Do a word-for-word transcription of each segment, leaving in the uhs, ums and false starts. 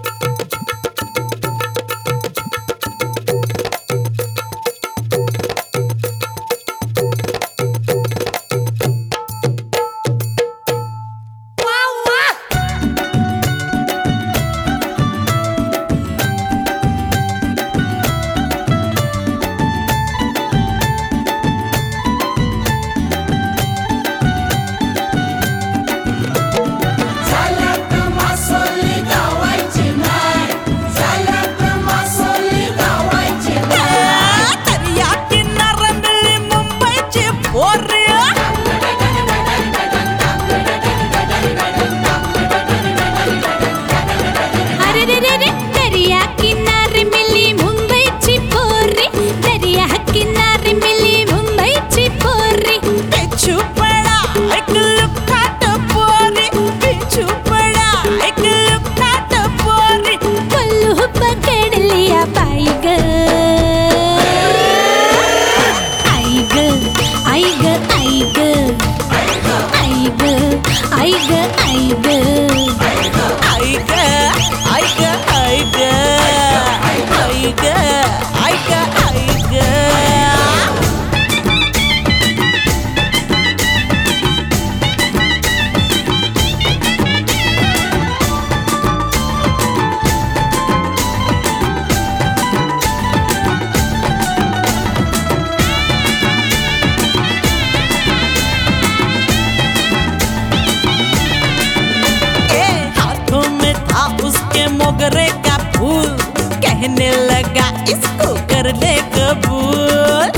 मोगरे का फूल कहने लगा इसको कर ले कबूल।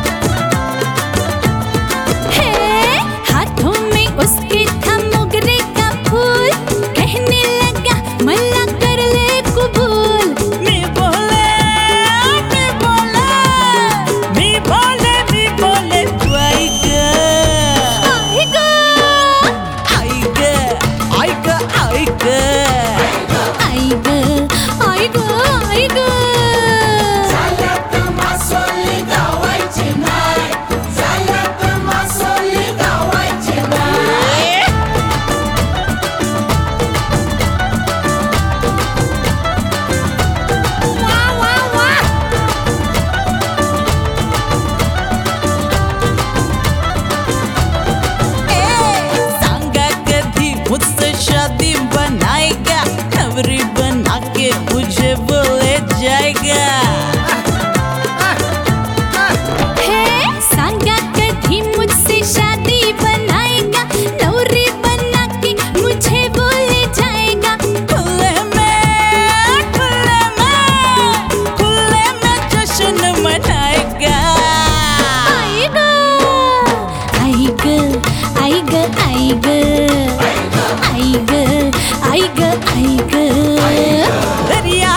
हे हाथों में उसके था मोगरे का फूल, कहने लगा मल्ला कर ले कबूल। मी बोले मी बोले मी बोले मी बोले आएगा आएगा आएगा आएगा आएगा आएगा आएगा मुझसे शादी बनाएगा, नवरी बना के मुझे बोले जाएगा। हे सांगा कभी मुझसे शादी बनाएगा, नवरी बना के मुझे बोले जाएगा। खुले में खुले में खुले में जश्न मनाएगा। आएगा आएगा आएगा आएगा आएगा आएगा आएगा दरिया